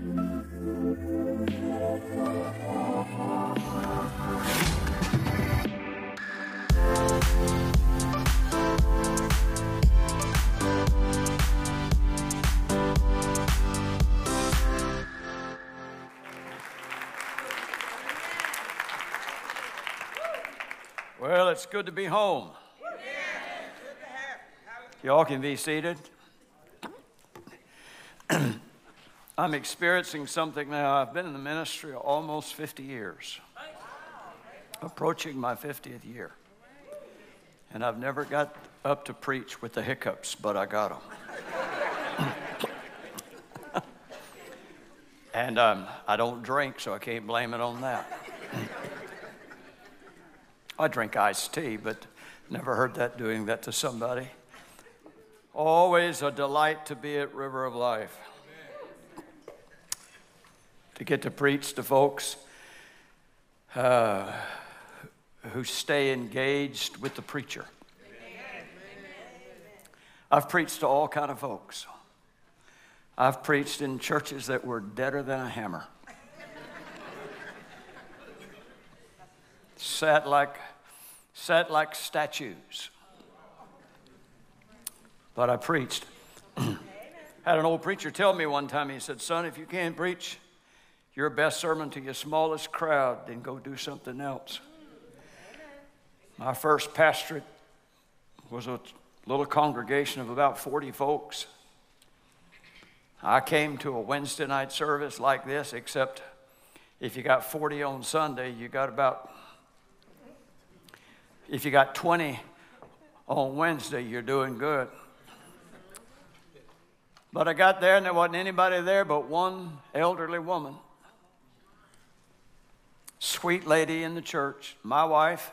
Well, it's good to be home. Y'all can be seated. I'm experiencing something now. I've been in the ministry almost 50 years, approaching my 50th year. And I've never got up to preach with the hiccups, but I got them. And I don't drink, so I can't blame it on that. I drink iced tea, but never heard that doing that to somebody. Always a delight to be at River of Life. To get to preach to folks who stay engaged with the preacher. I've preached to all kind of folks. I've preached in churches that were deader than a hammer. Sat like statues. But I preached. Had an old preacher tell me one time, he said, "Son, if you can't preach your best sermon to your smallest crowd, then go do something else." My first pastorate was a little congregation of about 40 folks. I came to a Wednesday night service like this, except if you got 40 on Sunday, if you got 20 on Wednesday, you're doing good. But I got there and there wasn't anybody there but one elderly woman. Sweet lady in the church, my wife.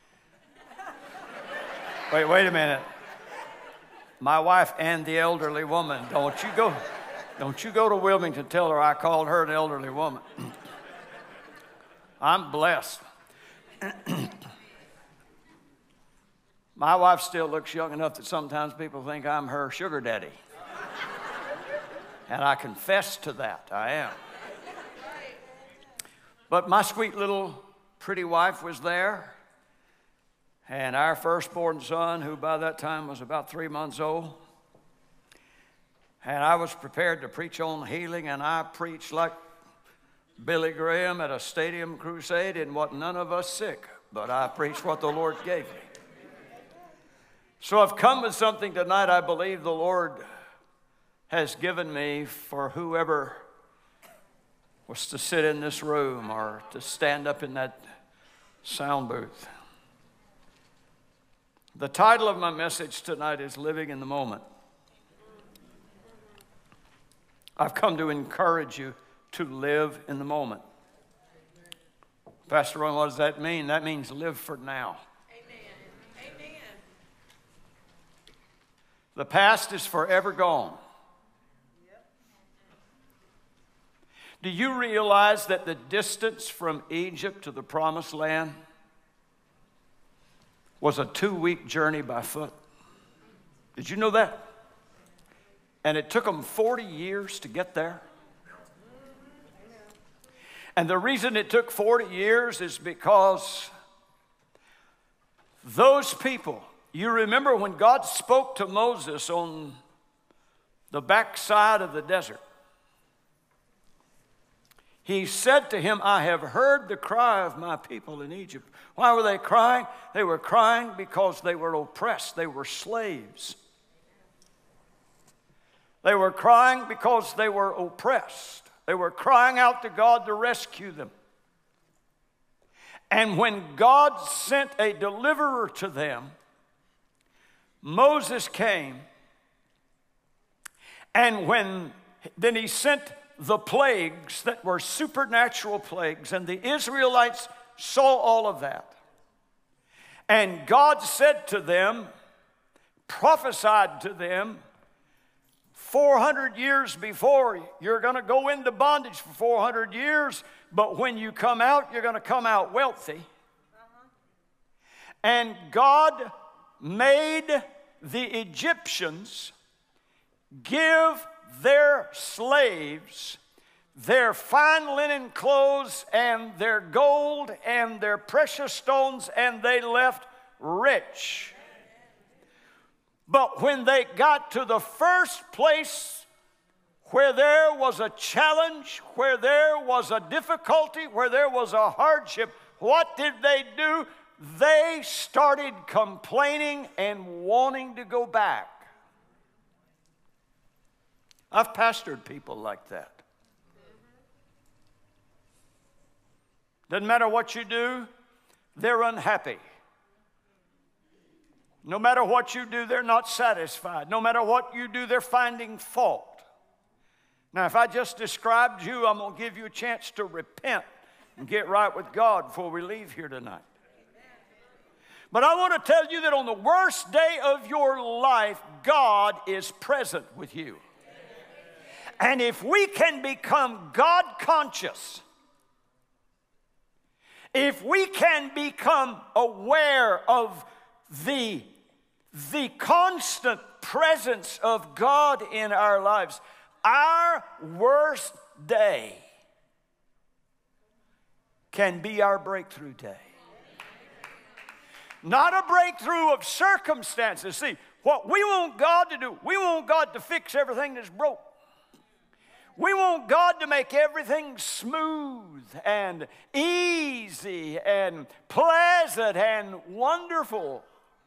Wait a minute. My wife and the elderly woman. Don't you go to Wilmington, tell her I called her an elderly woman. I'm blessed. My wife still looks young enough that sometimes people think I'm her sugar daddy. And I confess to that, I am. But my sweet little pretty wife was there. And our firstborn son, who by that time was about 3 months old. And I was prepared to preach on healing, and I preached like Billy Graham at a stadium crusade, and wasn't none of us sick. But I preached what the Lord gave me. So I've come with something tonight I believe the Lord has given me for whoever was to sit in this room or to stand up in that sound booth. The title of my message tonight is Living in the Moment. I've come to encourage you to live in the moment. Pastor Ron, what does that mean? That means live for now. The past is forever gone. Do you realize that the distance from Egypt to the Promised Land was a 2-week journey by foot? Did you know that? And it took them 40 years to get there. And the reason it took 40 years is because those people, you remember when God spoke to Moses on the backside of the desert, he said to him, "I have heard the cry of my people in Egypt." Why were they crying? They were crying because they were oppressed. They were slaves. They were crying because they were oppressed. They were crying out to God to rescue them. And when God sent a deliverer to them, Moses came, and then he sent the plagues that were supernatural plagues, and the Israelites saw all of that. And God said to them, prophesied to them, 400 years before, you're going to go into bondage for 400 years, but when you come out, you're going to come out wealthy. And God made the Egyptians give their slaves their fine linen clothes and their gold and their precious stones, and they left rich. But when they got to the first place where there was a challenge, where there was a difficulty, where there was a hardship, what did they do? They started complaining and wanting to go back. I've pastored people like that. Doesn't matter what you do, they're unhappy. No matter what you do, they're not satisfied. No matter what you do, they're finding fault. Now, if I just described you, I'm going to give you a chance to repent and get right with God before we leave here tonight. But I want to tell you that on the worst day of your life, God is present with you. And if we can become God conscious, if we can become aware of the constant presence of God in our lives, our worst day can be our breakthrough day. Not a breakthrough of circumstances. See, what we want God to do, we want God to fix everything that's broke. We want God to make everything smooth and easy and pleasant and wonderful.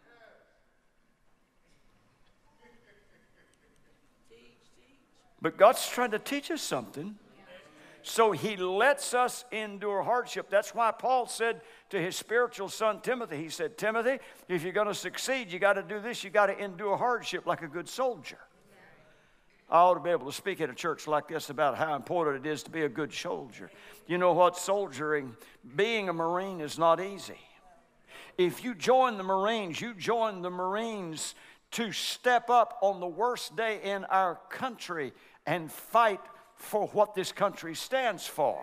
But God's trying to teach us something. So He lets us endure hardship. That's why Paul said to his spiritual son Timothy, he said, Timothy, if you're going to succeed, you got to do this. You got to endure hardship like a good soldier. I ought to be able to speak at a church like this about how important it is to be a good soldier. You know what? Soldiering, being a Marine is not easy. If you join the Marines, you join the Marines to step up on the worst day in our country and fight for what this country stands for.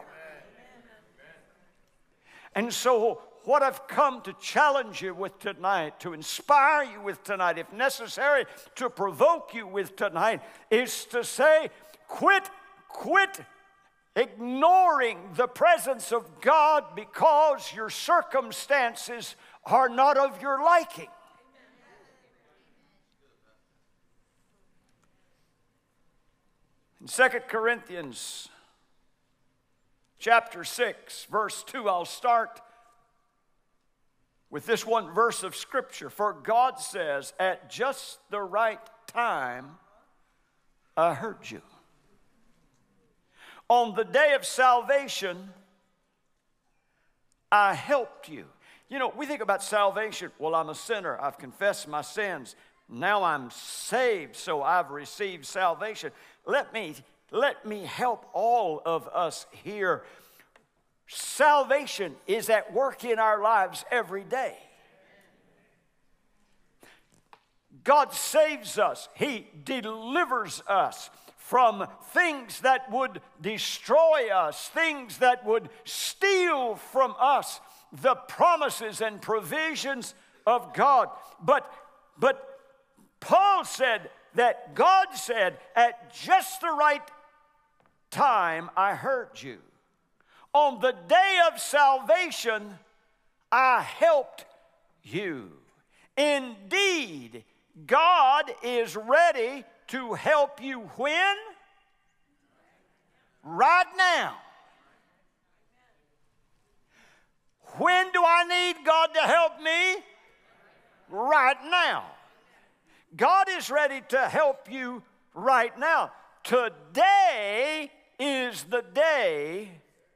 And so what I've come to challenge you with tonight, to inspire you with tonight, if necessary, to provoke you with tonight, is to say, quit ignoring the presence of God because your circumstances are not of your liking. In 2 Corinthians chapter 6, verse 2, I'll start with this one verse of Scripture. For God says, at just the right time, I heard you. On the day of salvation, I helped you. You know, we think about salvation. Well, I'm a sinner. I've confessed my sins. Now I'm saved, so I've received salvation. Let me help all of us here. Salvation is at work in our lives every day. God saves us. He delivers us from things that would destroy us, things that would steal from us the promises and provisions of God. But Paul said that God said, at just the right time, I heard you. On the day of salvation, I helped you. Indeed, God is ready to help you when? Right now. When do I need God to help me? Right now. God is ready to help you right now. Today is the day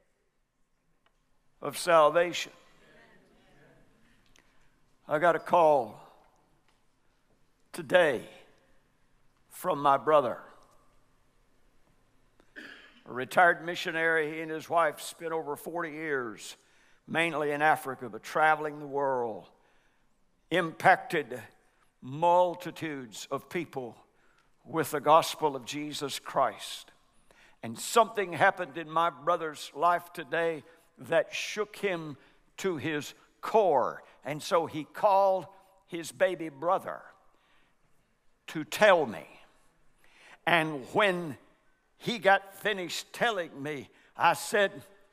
of salvation. I got a call today from my brother, a retired missionary. He and his wife spent over 40 years, mainly in Africa, but traveling the world, impacted multitudes of people with the gospel of Jesus Christ. And something happened in my brother's life today that shook him to his core. And so he called his baby brother to tell me. And when he got finished telling me, I said,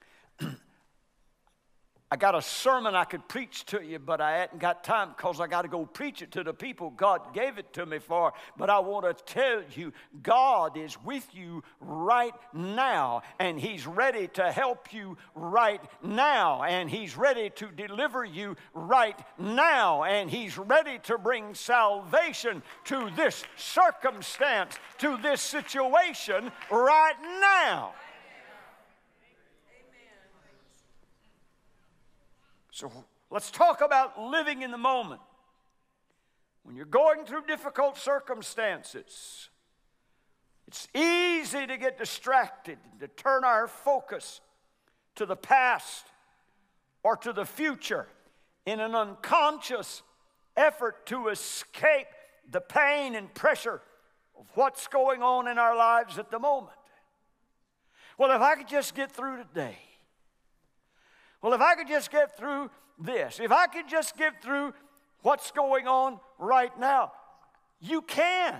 I got a sermon I could preach to you, but I hadn't got time because I got to go preach it to the people God gave it to me for. But I want to tell you, God is with you right now, and He's ready to help you right now, and He's ready to deliver you right now, and He's ready to bring salvation to this circumstance, to this situation right now. So let's talk about living in the moment. When you're going through difficult circumstances, it's easy to get distracted, to turn our focus to the past or to the future in an unconscious effort to escape the pain and pressure of what's going on in our lives at the moment. Well, if I could just get through today. Well, if I could just get through this, if I could just get through what's going on right now, you can.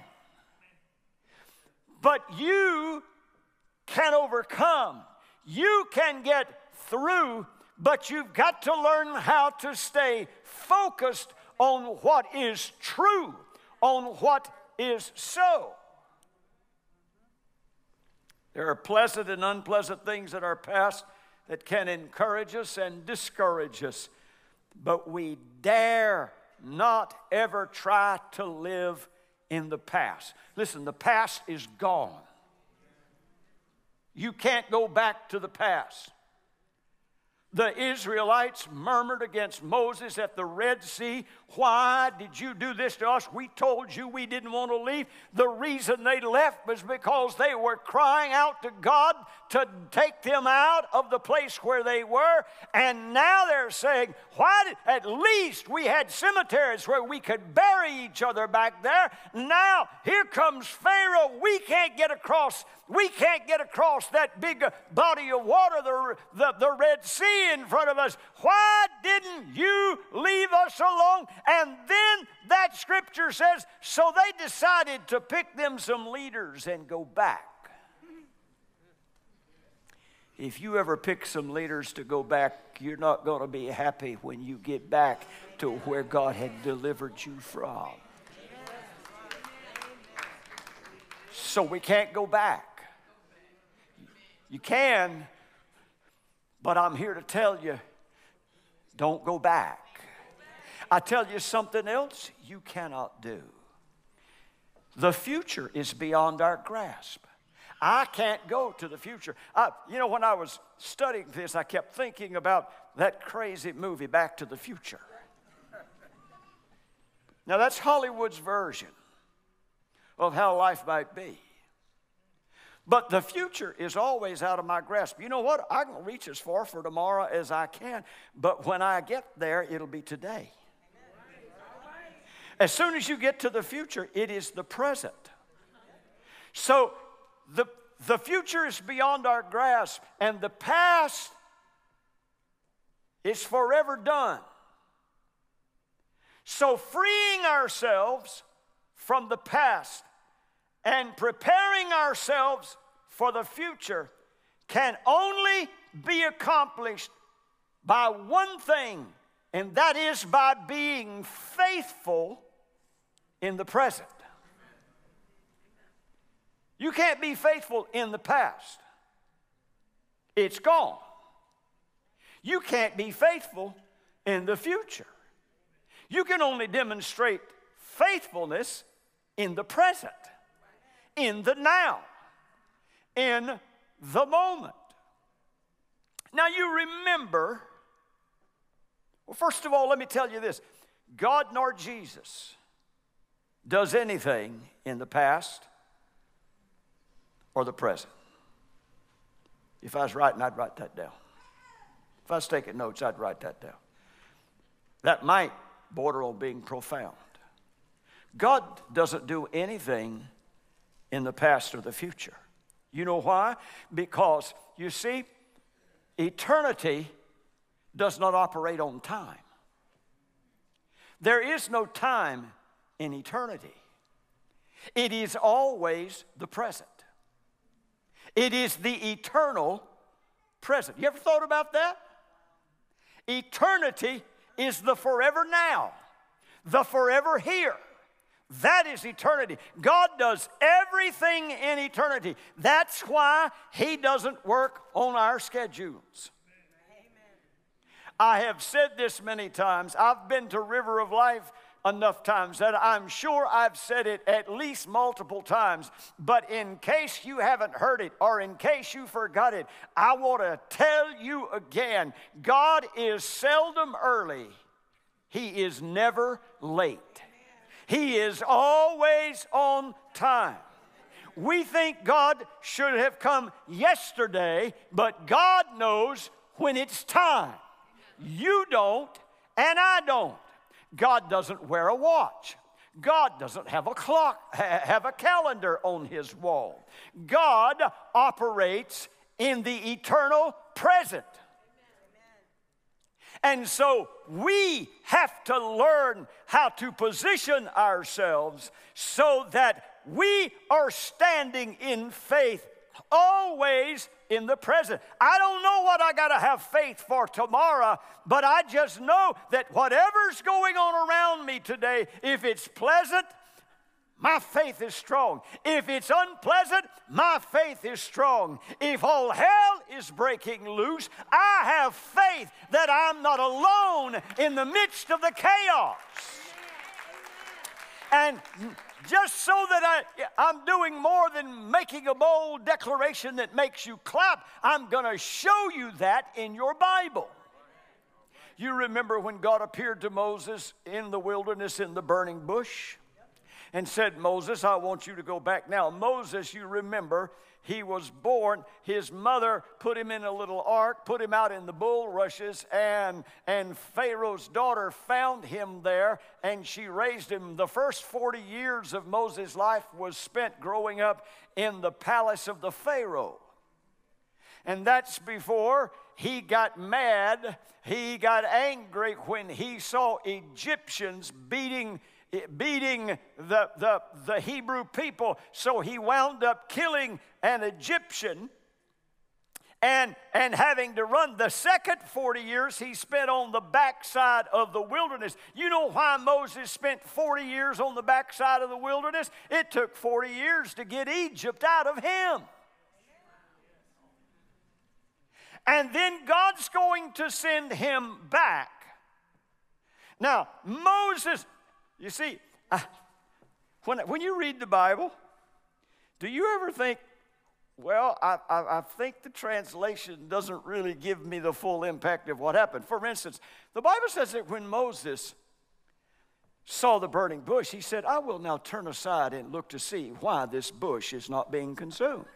But you can overcome. You can get through, but you've got to learn how to stay focused on what is true, on what is so. There are pleasant and unpleasant things in our past that can encourage us and discourage us. But we dare not ever try to live in the past. Listen, the past is gone. You can't go back to the past. The Israelites murmured against Moses at the Red Sea. Why did you do this to us? We told you we didn't want to leave. The reason they left was because they were crying out to God to take them out of the place where they were. And now they're saying, at least we had cemeteries where we could bury each other back there. Now here comes Pharaoh. We can't get across that big body of water, the Red Sea in front of us. Why didn't you leave us alone? And then that scripture says, so they decided to pick them some leaders and go back. If you ever pick some leaders to go back, you're not going to be happy when you get back to where God had delivered you from. So we can't go back. You can, but I'm here to tell you, don't go back. I tell you something else you cannot do. The future is beyond our grasp. I can't go to the future. When I was studying this, I kept thinking about that crazy movie, Back to the Future. Now, that's Hollywood's version of how life might be. But the future is always out of my grasp. You know what? I can reach as far for tomorrow as I can, but when I get there, it'll be today. As soon as you get to the future, it is the present. So the future is beyond our grasp, and the past is forever done. So freeing ourselves from the past and preparing ourselves for the future can only be accomplished by one thing, and that is by being faithful in the present. You can't be faithful in the past. It's gone. You can't be faithful in the future. You can only demonstrate faithfulness in the present, in the now, in the moment. Now you remember, well, first of all, let me tell you this. God nor Jesus does anything in the past or the present. If I was writing, I'd write that down. If I was taking notes, I'd write that down. That might border on being profound. God doesn't do anything in the past or the future. You know why? Because, you see, eternity does not operate on time. There is no time in eternity. It is always the present. It is the eternal present. You ever thought about that? Eternity is the forever now, the forever here. That is eternity. God does everything in eternity. That's why He doesn't work on our schedules. I have said this many times. I've been to River of Life enough times that I'm sure I've said it at least multiple times. But in case you haven't heard it or in case you forgot it, I want to tell you again, God is seldom early. He is never late. He is always on time. We think God should have come yesterday, but God knows when it's time. You don't, and I don't. God doesn't wear a watch. God doesn't have a clock, have a calendar on His wall. God operates in the eternal present. And so we have to learn how to position ourselves so that we are standing in faith always in the present. I don't know what I got to have faith for tomorrow, but I just know that whatever's going on around me today, if it's pleasant, my faith is strong. If it's unpleasant, my faith is strong. If all hell is breaking loose, I have faith that I'm not alone in the midst of the chaos. And just so that I'm doing more than making a bold declaration that makes you clap, I'm going to show you that in your Bible. You remember when God appeared to Moses in the wilderness in the burning bush and said, Moses, I want you to go back. Now, Moses, you remember, he was born. His mother put him in a little ark, put him out in the bulrushes, and Pharaoh's daughter found him there, and she raised him. The first 40 years of Moses' life was spent growing up in the palace of the Pharaoh. And that's before he got mad. He got angry when he saw Egyptians beating the Hebrew people. So he wound up killing an Egyptian and having to run. The second 40 years he spent on the backside of the wilderness. You know why Moses spent 40 years on the backside of the wilderness? It took 40 years to get Egypt out of him. And then God's going to send him back. Now, Moses, you see, when you read the Bible, do you ever think, well, I think the translation doesn't really give me the full impact of what happened? For instance, the Bible says that when Moses saw the burning bush, he said, I will now turn aside and look to see why this bush is not being consumed.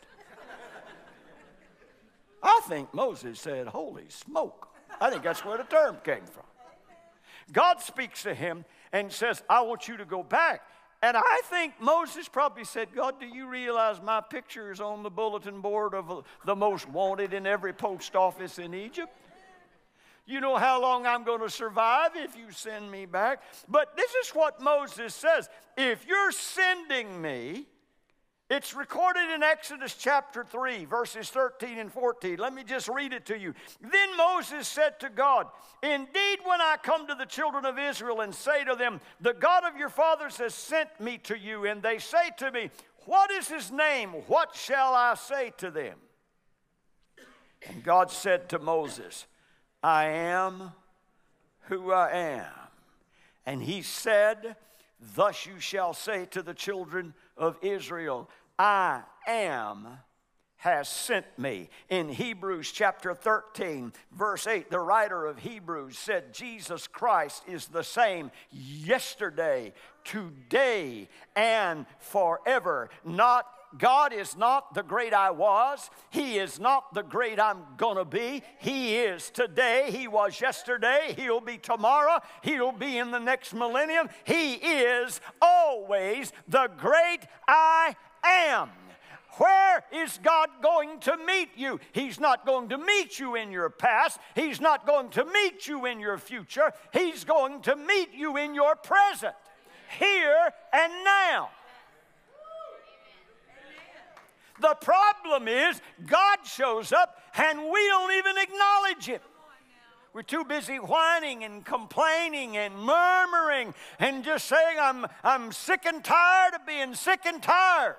I think Moses said, holy smoke. I think that's where the term came from. God speaks to him and says, I want you to go back. And I think Moses probably said, God, do you realize my picture is on the bulletin board of the most wanted in every post office in Egypt? You know how long I'm going to survive if you send me back? But this is what Moses says. If you're sending me, it's recorded in Exodus chapter 3, verses 13 and 14. Let me just read it to you. Then Moses said to God, indeed, when I come to the children of Israel and say to them, the God of your fathers has sent me to you, and they say to me, what is his name? What shall I say to them? And God said to Moses, I am who I am. And he said, thus you shall say to the children of Israel, I am has sent me. In Hebrews chapter 13, verse 8, the writer of Hebrews said Jesus Christ is the same yesterday, today, and forever. God is not the great I was. He is not the great I'm gonna be. He is today. He was yesterday. He'll be tomorrow. He'll be in the next millennium. He is always the great I am. Where is God going to meet you? He's not going to meet you in your past. He's not going to meet you in your future. He's going to meet you in your present, here and now. The problem is God shows up and we don't even acknowledge Him. We're too busy whining and complaining and murmuring and just saying, I'm sick and tired of being sick and tired.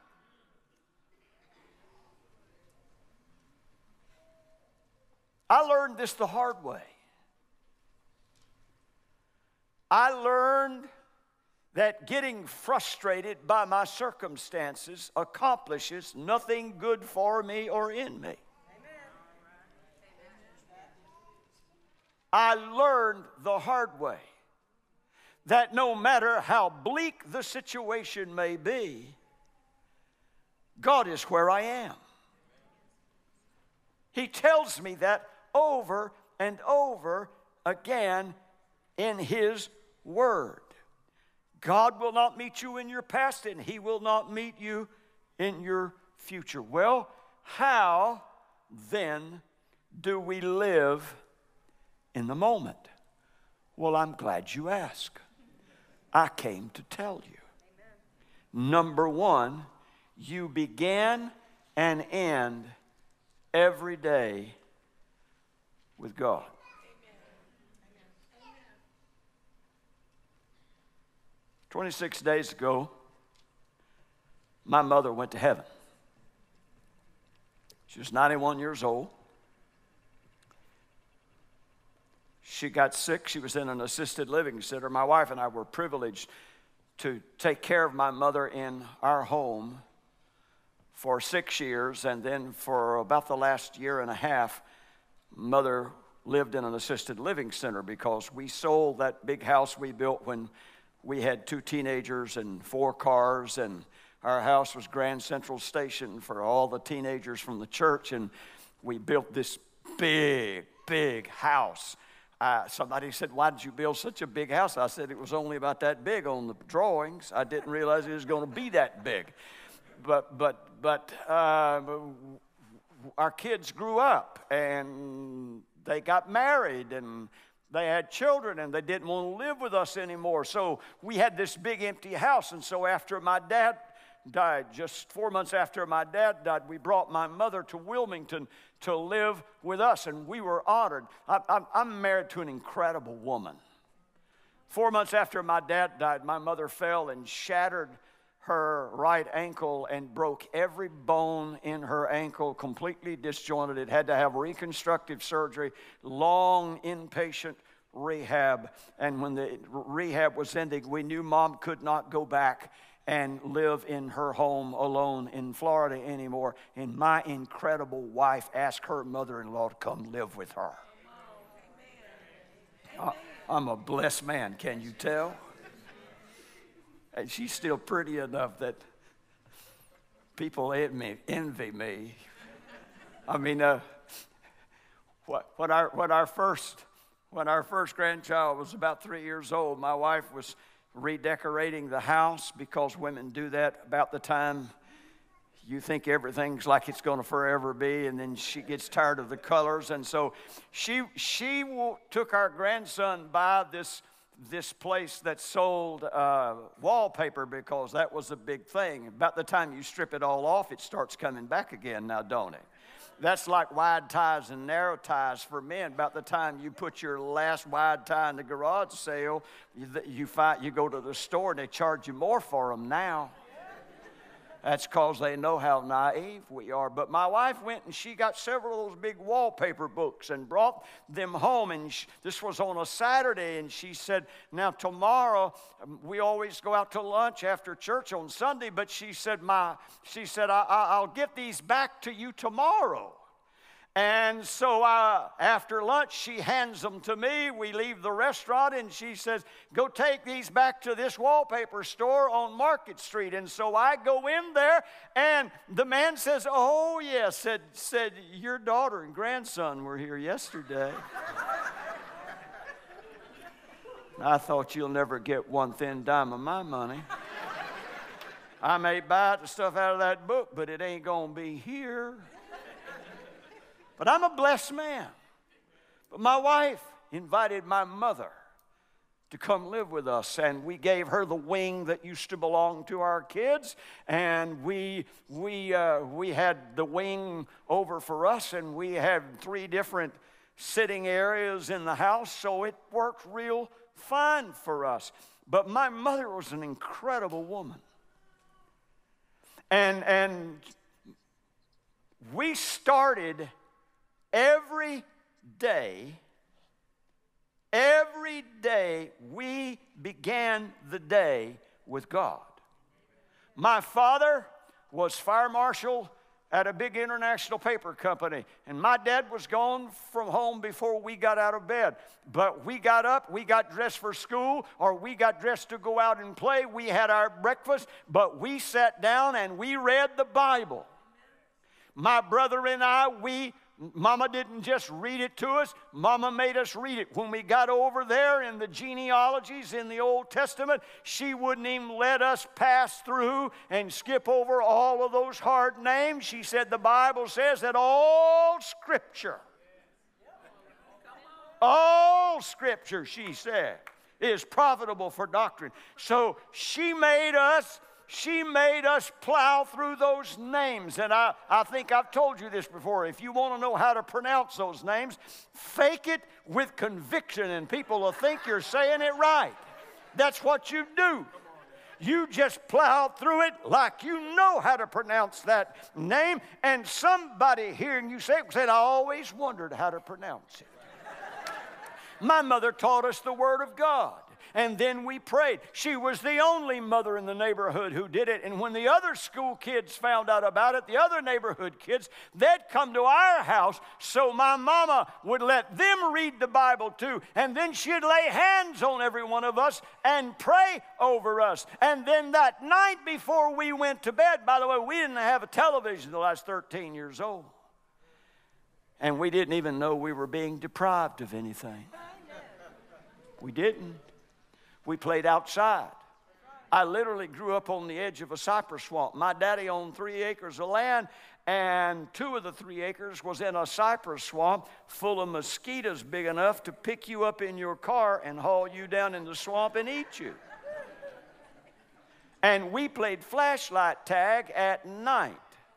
I learned this the hard way. I learned that getting frustrated by my circumstances accomplishes nothing good for me or in me. I learned the hard way that no matter how bleak the situation may be, God is where I am. He tells me that over and over again in His Word. God will not meet you in your past, and He will not meet you in your future. Well, how then do we live in the moment? Well, I'm glad you asked. I came to tell you. Amen. Number one, you begin and end every day with God. 26 days ago, my mother went to heaven. She was 91 years old. She got sick. She was in an assisted living center. My wife and I were privileged to take care of my mother in our home for 6 years, and then for about the last year and a half, Mother lived in an assisted living center because we sold that big house we built when we had 2 teenagers and 4 cars, and our house was Grand Central Station for all the teenagers from the church, and we built this big house. Somebody said, "Why did you build such a big house?" I said, "It was only about that big on the drawings. I didn't realize it was going to be that big." But our kids grew up, and they got married, and they had children, and they didn't want to live with us anymore. So we had this big empty house. And so after my dad died, just 4 months after my dad died, we brought my mother to Wilmington to live with us, and we were honored. I'm married to an incredible woman. 4 months after my dad died, my mother fell and shattered her right ankle and broke every bone in her ankle, completely disjointed. It had to have reconstructive surgery, long inpatient rehab. And when the rehab was ending, we knew Mom could not go back and live in her home alone in Florida anymore. And my incredible wife asked her mother-in-law to come live with her. I'm a blessed man, can you tell? And she's still pretty enough that people envy me. I mean, when our first grandchild was about 3 years old, my wife was redecorating the house, because women do that about the time you think everything's like it's going to forever be, and then she gets tired of the colors. And so she took our grandson by this place that sold wallpaper, because that was a big thing. About the time you strip it all off, it starts coming back again now, don't it? That's like wide ties and narrow ties for men. About the time you put your last wide tie in the garage sale, you go to the store and they charge you more for them now. That's because they know how naive we are. But my wife went and she got several of those big wallpaper books and brought them home. And this was on a Saturday. And she said, "Now tomorrow, we always go out to lunch after church on Sunday." But she said, I'll get these back to you tomorrow. And so after lunch, she hands them to me. We leave the restaurant, and she says, "Go take these back to this wallpaper store on Market Street." And so I go in there, and the man says, "Oh, yes," said "Your daughter and grandson were here yesterday." I thought, you'll never get one thin dime of my money. I may buy the stuff out of that book, but it ain't going to be here. But I'm a blessed man. But my wife invited my mother to come live with us, and we gave her the wing that used to belong to our kids, and we had the wing over for us, and we had 3 different sitting areas in the house, so it worked real fine for us. But my mother was an incredible woman, and we started every day we began the day with God. My father was fire marshal at a big international paper company, and my dad was gone from home before we got out of bed. But we got up, we got dressed for school, or we got dressed to go out and play. We had our breakfast, but we sat down and we read the Bible. My brother and I, Mama didn't just read it to us. Mama made us read it. When we got over there in the genealogies in the Old Testament, she wouldn't even let us pass through and skip over all of those hard names. She said the Bible says that all Scripture, she said, is profitable for doctrine. So she made us plow through those names. And I think I've told you this before. If you want to know how to pronounce those names, fake it with conviction, and people will think you're saying it right. That's what you do. You just plow through it like you know how to pronounce that name. And somebody hearing you say it said, I always wondered how to pronounce it. My mother taught us the Word of God. And then we prayed. She was the only mother in the neighborhood who did it. And when the other school kids found out about it, the other neighborhood kids, they'd come to our house, so my mama would let them read the Bible too. And then she'd lay hands on every one of us and pray over us. And then that night before we went to bed, by the way, we didn't have a television until I was 13 years old. And we didn't even know we were being deprived of anything. We didn't. We played outside. I literally grew up on the edge of a cypress swamp. My daddy owned 3 acres of land, and 2 of the 3 acres was in a cypress swamp full of mosquitoes big enough to pick you up in your car and haul you down in the swamp and eat you. And we played flashlight tag at night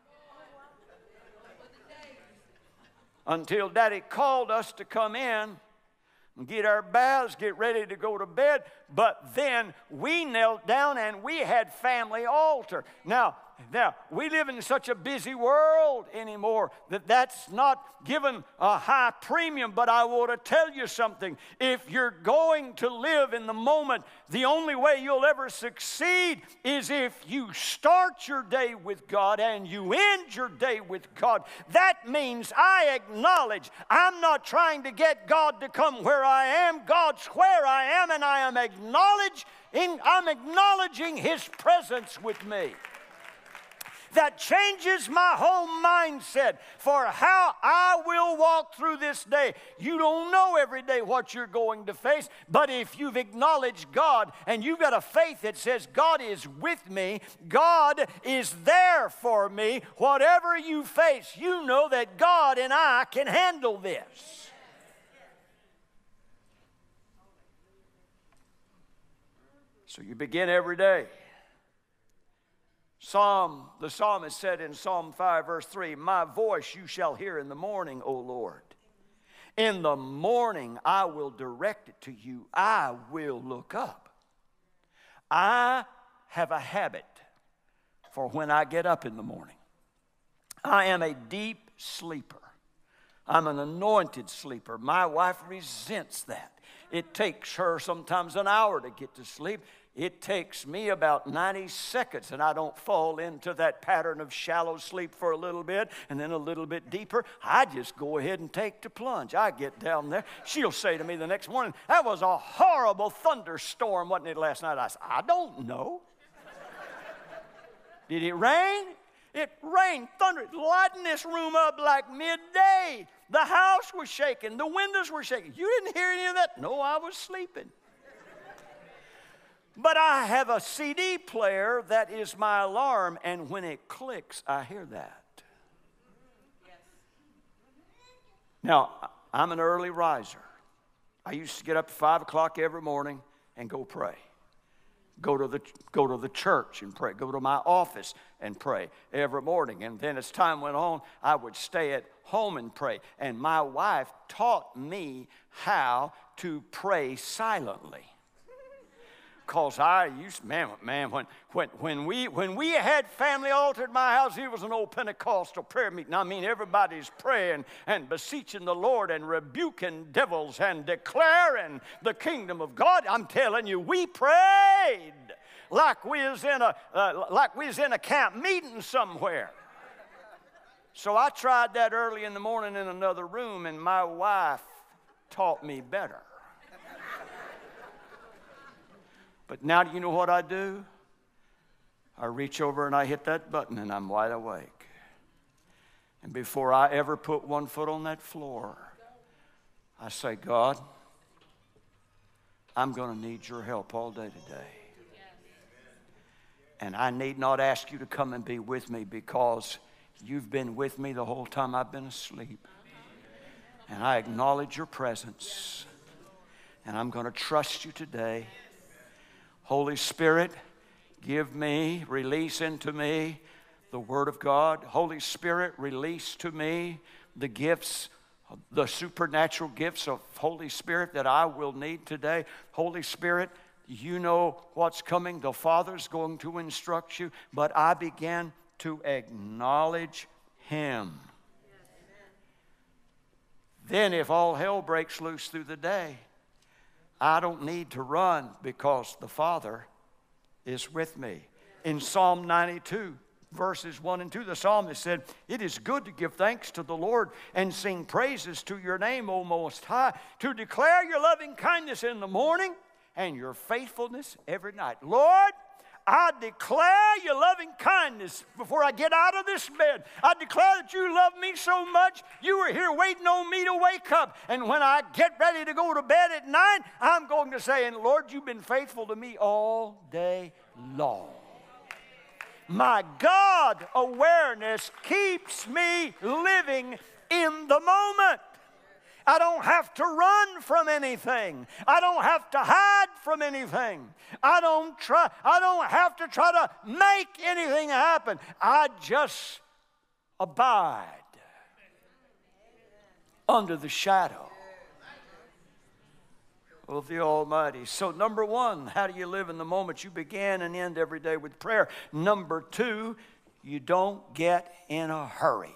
until Daddy called us to come in and get our baths, get ready to go to bed. But then we knelt down and we had family altar. Now, we live in such a busy world anymore that that's not given a high premium. But I want to tell you something. If you're going to live in the moment, the only way you'll ever succeed is if you start your day with God and you end your day with God. That means I acknowledge I'm not trying to get God to come where I am. God's where I am, and I'm acknowledging His presence with me. That changes my whole mindset for how I will walk through this day. You don't know every day what you're going to face, but if you've acknowledged God and you've got a faith that says God is with me, God is there for me, whatever you face, you know that God and I can handle this. So you begin every day. The psalmist said in Psalm 5, verse 3, my voice you shall hear in the morning, O Lord. In the morning I will direct it to you. I will look up. I have a habit for when I get up in the morning. I am a deep sleeper. I'm an anointed sleeper. My wife resents that. It takes her sometimes an hour to get to sleep. It takes me about 90 seconds, and I don't fall into that pattern of shallow sleep for a little bit and then a little bit deeper. I just go ahead and take the plunge. I get down there. She'll say to me the next morning, that was a horrible thunderstorm, wasn't it, last night? I said, I don't know. Did it rain? It rained, thunder, lighting this room up like midday. The house was shaking. The windows were shaking. You didn't hear any of that? No, I was sleeping. But I have a CD player that is my alarm, and when it clicks, I hear that. Now, I'm an early riser. I used to get up at 5 o'clock every morning, and go pray. Go to the church and pray. Go to my office and pray every morning. And then as time went on, I would stay at home and pray. And my wife taught me how to pray silently. Because I used, when we had family altar at my house, it was an old Pentecostal prayer meeting. I mean, everybody's praying and beseeching the Lord and rebuking devils and declaring the kingdom of God. I'm telling you, we prayed like we was in a camp meeting somewhere. So I tried that early in the morning in another room, and my wife taught me better. But now do you know what I do? I reach over and I hit that button and I'm wide awake. And before I ever put one foot on that floor, I say, God, I'm going to need your help all day today. And I need not ask you to come and be with me because you've been with me the whole time I've been asleep. And I acknowledge your presence. And I'm going to trust you today. Holy Spirit, give me, release into me the Word of God. Holy Spirit, release to me the gifts, the supernatural gifts of Holy Spirit that I will need today. Holy Spirit, you know what's coming. The Father's going to instruct you, but I began to acknowledge Him. Then if all hell breaks loose through the day, I don't need to run because the Father is with me. In Psalm 92, verses 1 and 2, the psalmist said, it is good to give thanks to the Lord and sing praises to your name, O Most High, to declare your loving kindness in the morning and your faithfulness every night. Lord, I declare your loving kindness before I get out of this bed. I declare that you love me so much, you are here waiting on me to wake up. And when I get ready to go to bed at night, I'm going to say, and Lord, you've been faithful to me all day long. My God awareness keeps me living in the moment. I don't have to run from anything. I don't have to hide from anything. I don't have to try to make anything happen. I just abide under the shadow of the Almighty. So number one, how do you live in the moment? You begin and end every day with prayer. Number two, you don't get in a hurry.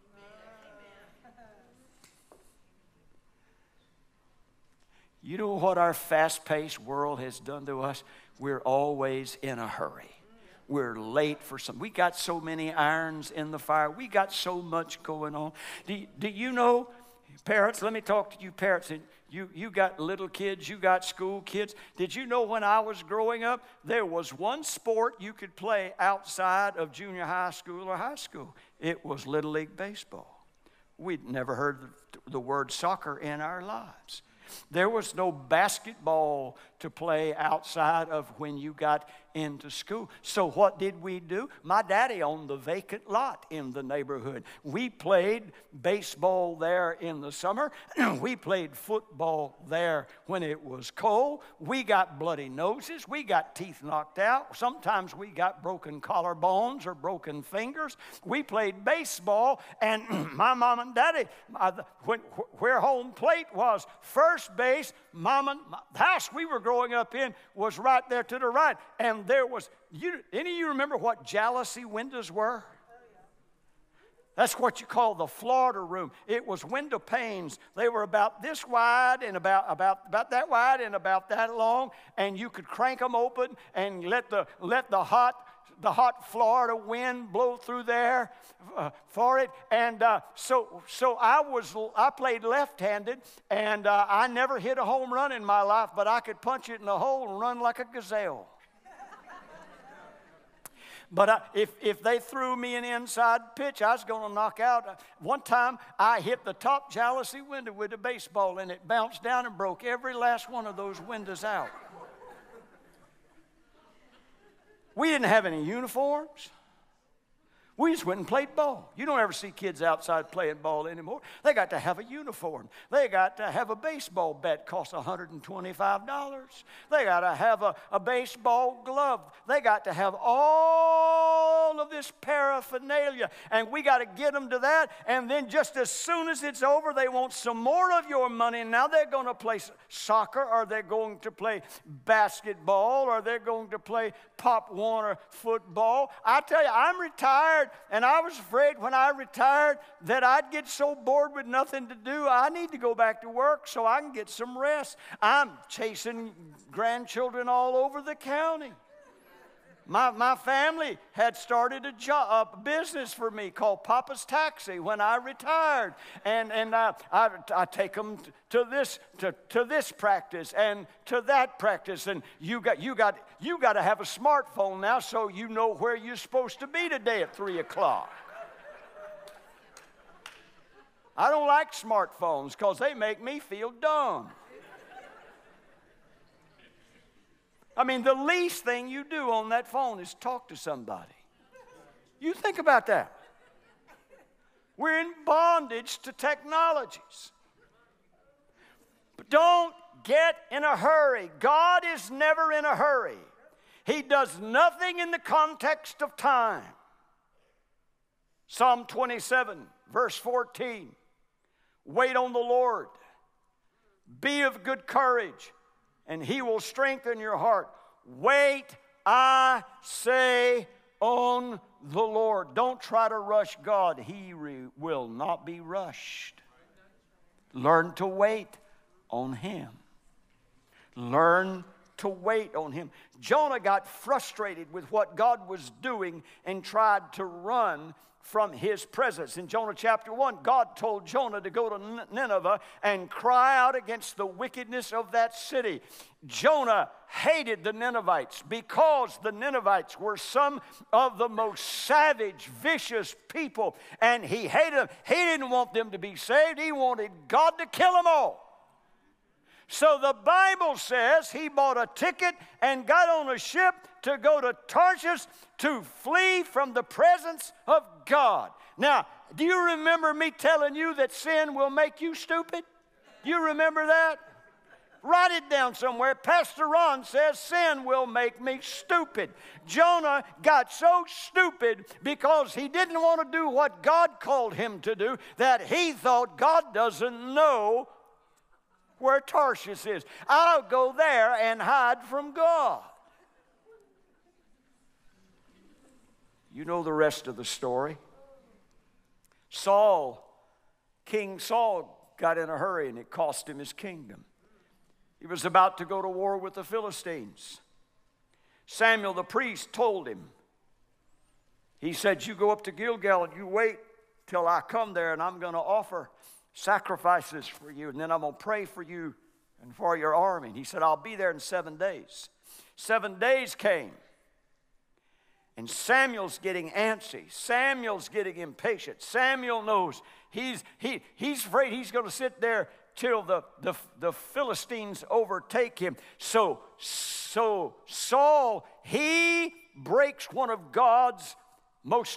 You know what our fast-paced world has done to us? We're always in a hurry. We're late for something. We got so many irons in the fire. We got so much going on. Do you know, parents, let me talk to you parents. You got little kids, you got school kids. Did you know when I was growing up, there was one sport you could play outside of junior high school or high school? It was Little League Baseball. We'd never heard the word soccer in our lives. There was no basketball to play outside of when you got into school. So what did we do? My daddy owned the vacant lot in the neighborhood. We played baseball there in the summer. We played football there when it was cold. We got bloody noses. We got teeth knocked out. Sometimes we got broken collarbones or broken fingers. We played baseball, and my mom and daddy, where home plate was, first base, the house we were growing up in was right there to the right. And there was, any of you remember what jalousie windows were? That's what you call the Florida room. It was window panes. They were about this wide and about that wide and about that long. And you could crank them open and let the hot Florida wind blow through there for it. And so I played left-handed, and I never hit a home run in my life, but I could punch it in the hole and run like a gazelle. But if they threw me an inside pitch, I was going to knock out. One time, I hit the top jalousie window with a baseball, and it bounced down and broke every last one of those windows out. We didn't have any uniforms. We just went and played ball. You don't ever see kids outside playing ball anymore. They got to have a uniform. They got to have a baseball bat, costs $125. They got to have a baseball glove. They got to have all of this paraphernalia. And we got to get them to that. And then just as soon as it's over, they want some more of your money. Now they're going to play soccer, or they're going to play basketball, or they're going to play Pop Warner football. I tell you, I'm retired, and I was afraid when I retired that I'd get so bored with nothing to do. I need to go back to work so I can get some rest. I'm chasing grandchildren all over the county. My family had started a business for me called Papa's Taxi when I retired, and I take them to this practice and to that practice, and you got to have a smartphone now so you know where you're supposed to be today at 3 o'clock. I don't like smartphones because they make me feel dumb. I mean, the least thing you do on that phone is talk to somebody. You think about that. We're in bondage to technologies. But don't get in a hurry. God is never in a hurry. He does nothing in the context of time. Psalm 27, verse 14. Wait on the Lord. Be of good courage, and He will strengthen your heart. Wait, I say, on the Lord. Don't try to rush God. He will not be rushed. Learn to wait on Him. Learn to wait on Him. Jonah got frustrated with what God was doing and tried to run from His presence. In Jonah chapter 1, God told Jonah to go to Nineveh and cry out against the wickedness of that city. Jonah hated the Ninevites because the Ninevites were some of the most savage, vicious people, and he hated them. He didn't want them to be saved. He wanted God to kill them all. So the Bible says he bought a ticket and got on a ship to go to Tarshish to flee from the presence of God. Now, do you remember me telling you that sin will make you stupid? You remember that? Write it down somewhere. Pastor Ron says sin will make me stupid. Jonah got so stupid because he didn't want to do what God called him to do that he thought God doesn't know where Tarshish is. I'll go there and hide from God. You know the rest of the story. King Saul got in a hurry, and it cost him his kingdom. He was about to go to war with the Philistines. Samuel the priest told him. He said, you go up to Gilgal and you wait till I come there, and I'm going to offer sacrifices for you, and then I'm going to pray for you and for your army. And he said, I'll be there in 7 days. 7 days came, and Samuel's getting antsy. Samuel's getting impatient. Samuel knows he's afraid he's going to sit there till the Philistines overtake him. So Saul, he breaks one of God's most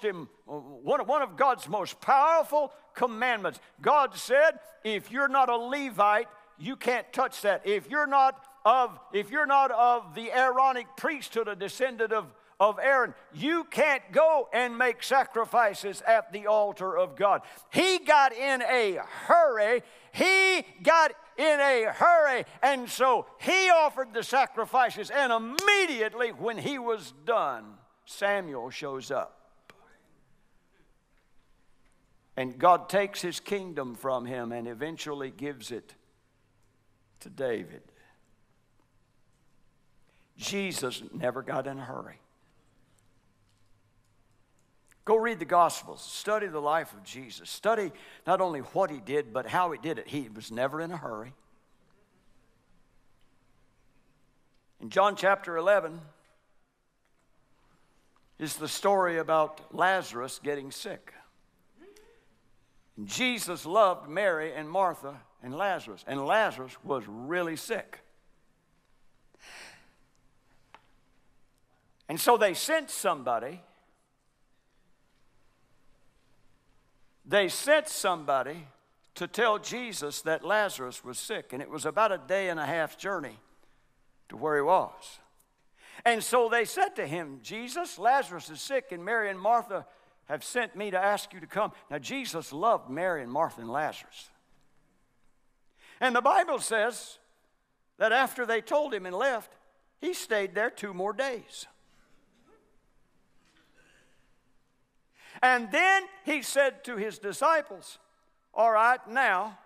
powerful commandments. God said, if you're not a Levite, you can't touch that. If you're not of the Aaronic priesthood, a descendant of Aaron, you can't go and make sacrifices at the altar of God. He got in a hurry. And so he offered the sacrifices, and immediately when he was done, Samuel shows up. And God takes his kingdom from him and eventually gives it to David. Jesus never got in a hurry. Go read the Gospels. Study the life of Jesus. Study not only what he did, but how he did it. He was never in a hurry. In John chapter 11 is the story about Lazarus getting sick. Jesus loved Mary and Martha and Lazarus was really sick. And so they sent somebody they sent somebody to tell Jesus that Lazarus was sick, and it was about a day and a half journey to where he was. And so they said to him, Jesus, Lazarus is sick, and Mary and Martha have sent me to ask you to come. Now, Jesus loved Mary and Martha and Lazarus. And the Bible says that after they told him and left, he stayed there 2 more days. And then he said to his disciples, all right, now,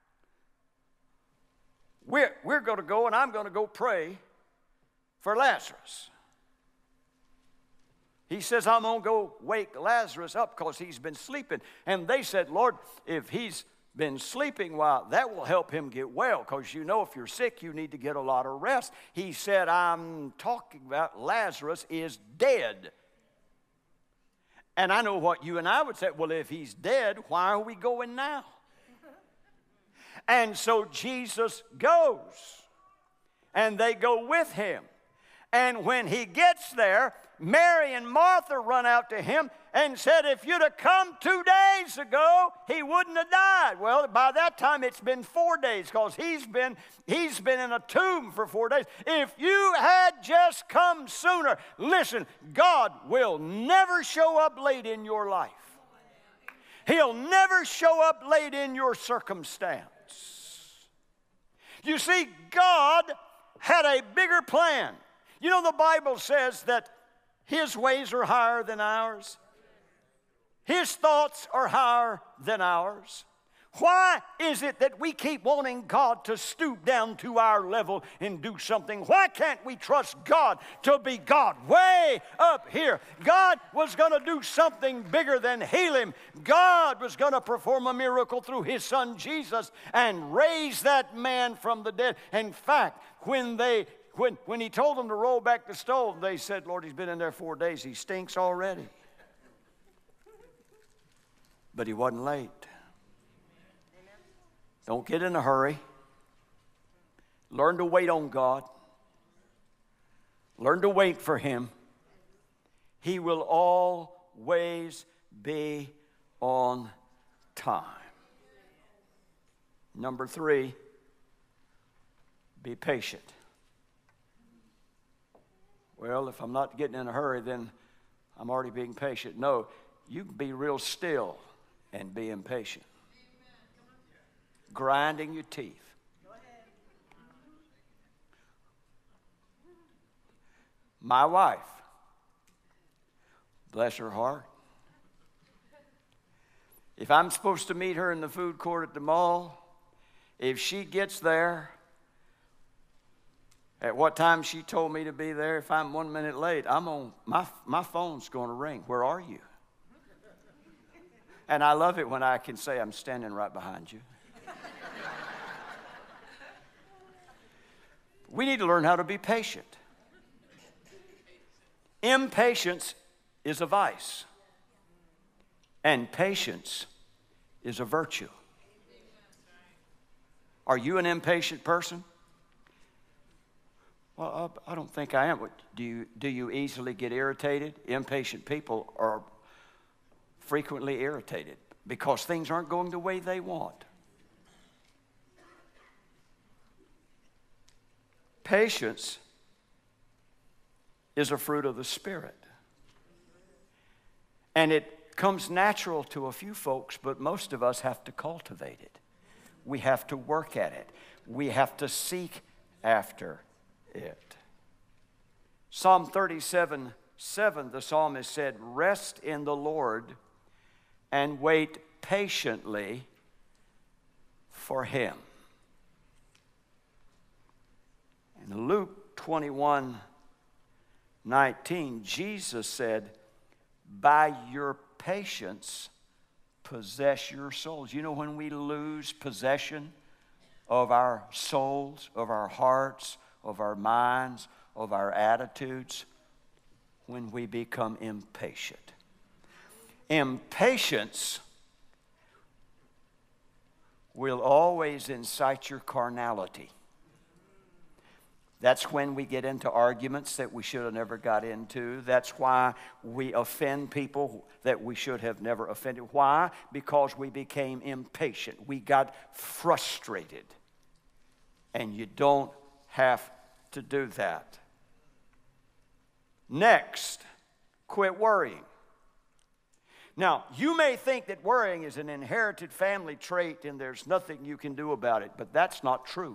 we're going to go, and I'm going to go pray for Lazarus. He says, I'm going to go wake Lazarus up because he's been sleeping. And they said, Lord, if he's been sleeping, why, that will help him get well, because you know if you're sick, you need to get a lot of rest. He said, I'm talking about Lazarus is dead. And I know what you and I would say, well, if he's dead, why are we going now? And so Jesus goes, and they go with him. And when he gets there, Mary and Martha run out to him and said, if you'd have come 2 days ago, he wouldn't have died. Well, by that time, it's been 4 days, because he's been in a tomb for 4 days. If you had just come sooner, listen, God will never show up late in your life. He'll never show up late in your circumstance. You see, God had a bigger plan. You know, the Bible says that his ways are higher than ours. His thoughts are higher than ours. Why is it that we keep wanting God to stoop down to our level and do something? Why can't we trust God to be God way up here? God was going to do something bigger than heal him. God was going to perform a miracle through his son Jesus and raise that man from the dead. In fact, when he told them to roll back the stone, they said, Lord, he's been in there 4 days. He stinks already. But he wasn't late. Don't get in a hurry. Learn to wait on God. Learn to wait for him. He will always be on time. Number 3, be patient. Well, if I'm not getting in a hurry, then I'm already being patient. No, you can be real still and be impatient. Grinding your teeth. My wife, bless her heart, if I'm supposed to meet her in the food court at the mall, if she gets there at what time she told me to be there, if I'm 1 minute late, my phone's going to ring. Where are you? And I love it when I can say, I'm standing right behind you. We need to learn how to be patient. Impatience is a vice, and patience is a virtue. Are you an impatient person? Well, I don't think I am. Do you easily get irritated? Impatient people are frequently irritated because things aren't going the way they want. Patience is a fruit of the Spirit. And it comes natural to a few folks, but most of us have to cultivate it. We have to work at it. We have to seek after it. Psalm 37:7, the psalmist said, rest in the Lord and wait patiently for him. In Luke 21:19, Jesus said, by your patience, possess your souls. You know, when we lose possession of our souls, of our hearts, of our minds, of our attitudes, when we become impatient. Impatience will always incite your carnality. That's when we get into arguments that we should have never got into. That's why we offend people that we should have never offended. Why? Because we became impatient. We got frustrated. And you don't have to do that. Next, quit worrying. Now, you may think that worrying is an inherited family trait and there's nothing you can do about it, but that's not true.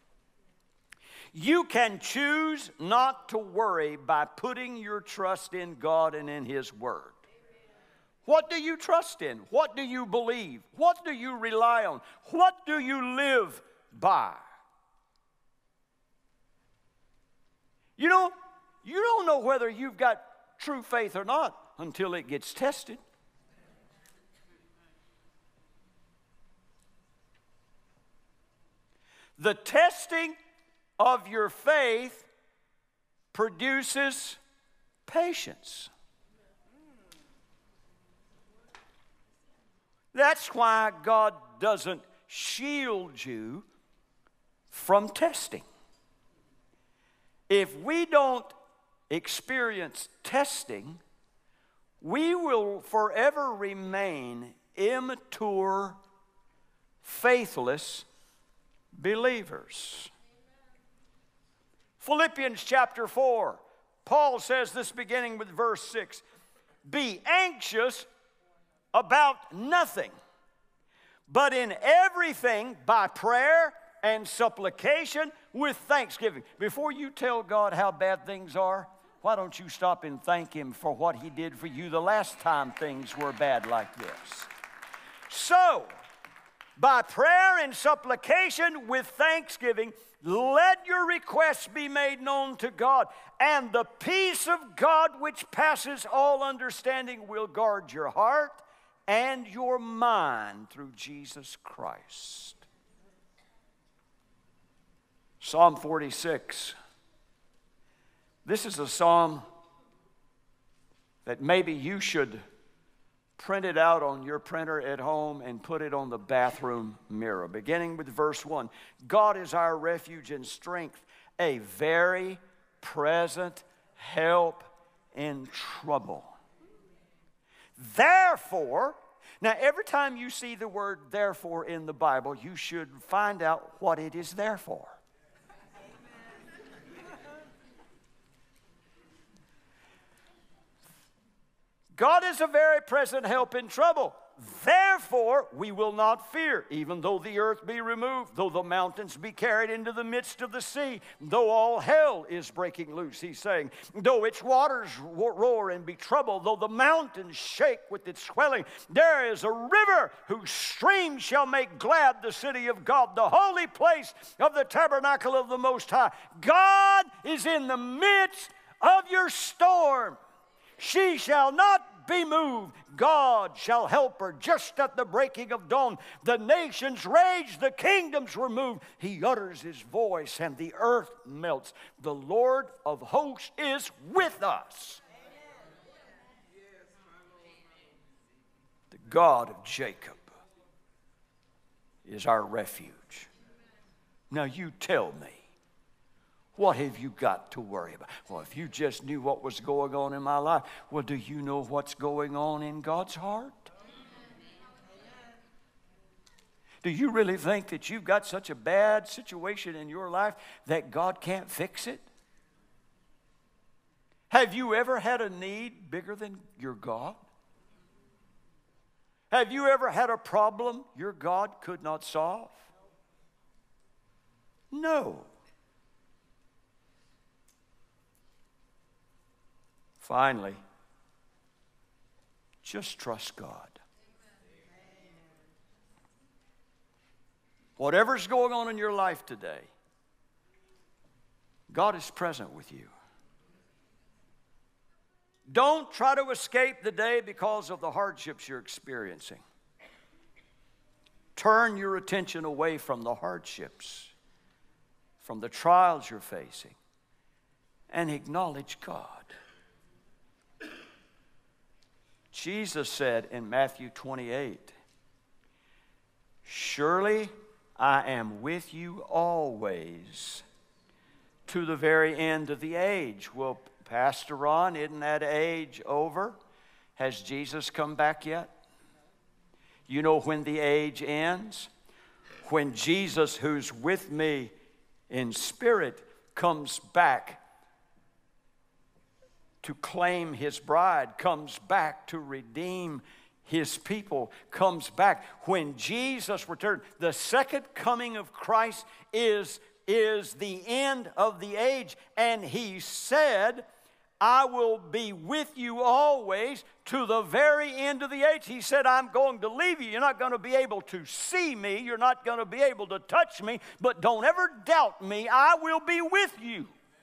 You can choose not to worry by putting your trust in God and in His Word. What do you trust in? What do you believe? What do you rely on? What do you live by? You know, you don't know whether you've got true faith or not until it gets tested. The testing of your faith produces patience. That's why God doesn't shield you from testing. If we don't experience testing, we will forever remain immature, faithless believers. Philippians chapter 4, Paul says this beginning with verse 6, be anxious about nothing, but in everything by prayer and supplication with thanksgiving. Before you tell God how bad things are, why don't you stop and thank Him for what He did for you the last time things were bad like this? So, by prayer and supplication with thanksgiving, let your requests be made known to God, and the peace of God which passes all understanding will guard your heart and your mind through Jesus Christ. Psalm 46. This is a psalm that maybe you should print it out on your printer at home and put it on the bathroom mirror. Beginning with verse 1. God is our refuge and strength, a very present help in trouble. Therefore, now every time you see the word therefore in the Bible, you should find out what it is there for. God is a very present help in trouble. Therefore, we will not fear, even though the earth be removed, though the mountains be carried into the midst of the sea, though all hell is breaking loose, he's saying, though its waters roar and be troubled, though the mountains shake with its swelling, there is a river whose streams shall make glad the city of God, the holy place of the tabernacle of the Most High. God is in the midst of your storm. She shall not be moved. God shall help her just at the breaking of dawn. The nations rage, the kingdoms were moved. He utters his voice and the earth melts. The Lord of hosts is with us. The God of Jacob is our refuge. Now you tell me, what have you got to worry about? Well, if you just knew what was going on in my life, well, do you know what's going on in God's heart? Do you really think that you've got such a bad situation in your life that God can't fix it? Have you ever had a need bigger than your God? Have you ever had a problem your God could not solve? No. Finally, just trust God. Whatever's going on in your life today, God is present with you. Don't try to escape the day because of the hardships you're experiencing. Turn your attention away from the hardships, from the trials you're facing, and acknowledge God. Jesus said in Matthew 28, surely I am with you always to the very end of the age. Well, Pastor Ron, isn't that age over? Has Jesus come back yet? You know when the age ends? When Jesus, who's with me in spirit, comes back to claim his bride, comes back to redeem his people, comes back. When Jesus returns, the second coming of Christ is the end of the age. And he said, I will be with you always to the very end of the age. He said, I'm going to leave you. You're not going to be able to see me. You're not going to be able to touch me. But don't ever doubt me. I will be with you.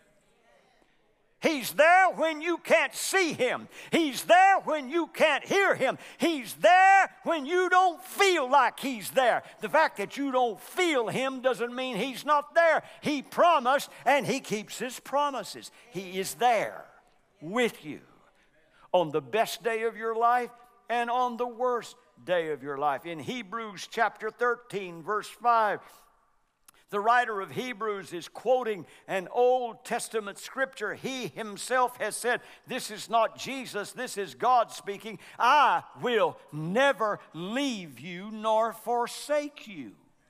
He's there when you can't see him. He's there when you can't hear him. He's there when you don't feel like he's there. The fact that you don't feel him doesn't mean he's not there. He promised, and he keeps his promises. He is there with you on the best day of your life and on the worst day of your life. In Hebrews chapter 13, verse 5, the writer of Hebrews is quoting an Old Testament scripture. He himself has said, this is not Jesus, this is God speaking. I will never leave you nor forsake you.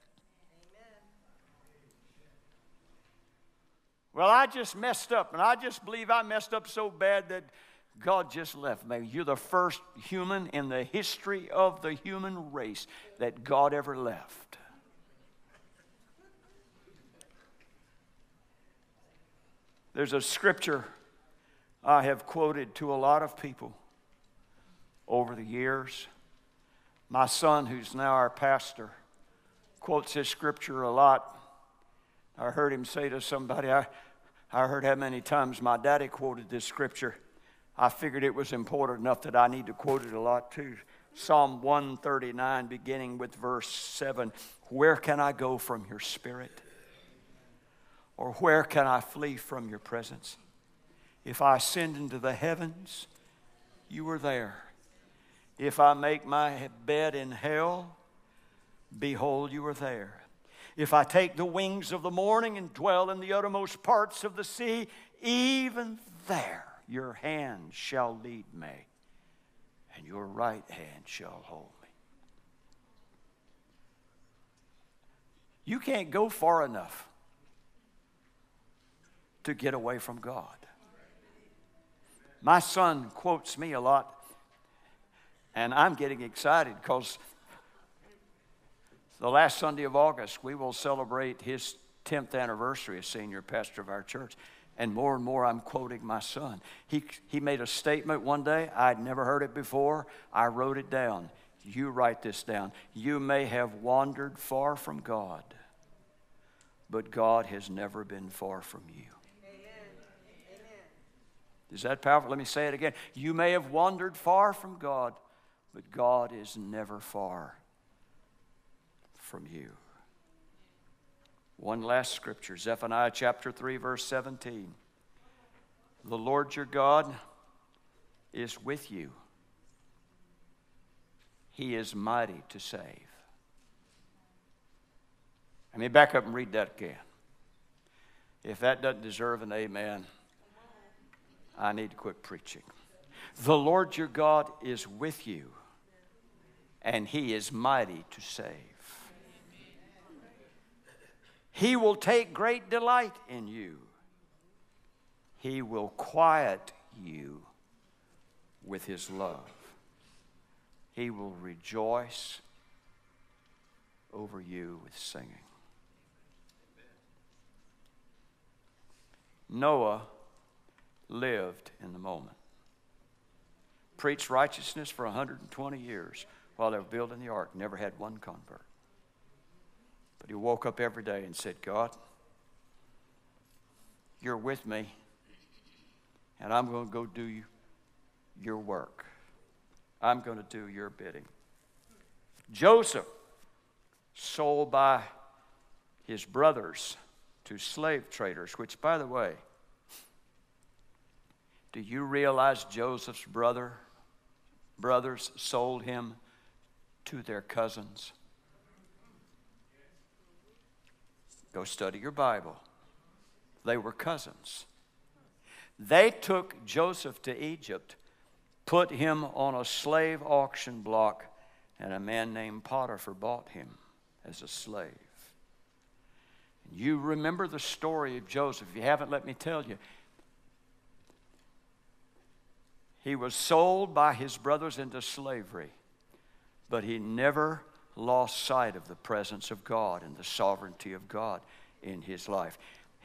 Well, I just messed up, and I just believe I messed up so bad that God just left me. You're the first human in the history of the human race that God ever left. There's a scripture I have quoted to a lot of people over the years. My son, who's now our pastor, quotes this scripture a lot. I heard him say to somebody, I heard how many times my daddy quoted this scripture. I figured it was important enough that I need to quote it a lot too. Psalm 139, beginning with verse 7. Where can I go from your spirit? Or where can I flee from your presence? If I ascend into the heavens, you are there. If I make my bed in hell, behold, you are there. If I take the wings of the morning and dwell in the uttermost parts of the sea, even there your hand shall lead me, and your right hand shall hold me. You can't go far enough to get away from God. My son quotes me a lot, and I'm getting excited because the last Sunday of August, we will celebrate his 10th anniversary as senior pastor of our church. And more I'm quoting my son. He made a statement one day. I'd never heard it before. I wrote it down. You write this down. You may have wandered far from God, but God has never been far from you. Is that powerful? Let me say it again. You may have wandered far from God, but God is never far from you. One last scripture, Zephaniah chapter 3, verse 17. The Lord your God is with you. He is mighty to save. Let me back up and read that again. If that doesn't deserve an amen, I need to quit preaching. The Lord your God is with you, and he is mighty to save. He will take great delight in you. He will quiet you with his love. He will rejoice over you with singing. Noah lived in the moment. Preached righteousness for 120 years while they were building the ark. Never had one convert. But he woke up every day and said, God, you're with me, and I'm going to go do your work. I'm going to do your bidding. Joseph, sold by his brothers to slave traders, which, by the way, do you realize Joseph's brothers sold him to their cousins? Go study your Bible. They were cousins. They took Joseph to Egypt, put him on a slave auction block, and a man named Potiphar bought him as a slave. You remember the story of Joseph. If you haven't, let me tell you. He was sold by his brothers into slavery, but he never lost sight of the presence of God and the sovereignty of God in his life.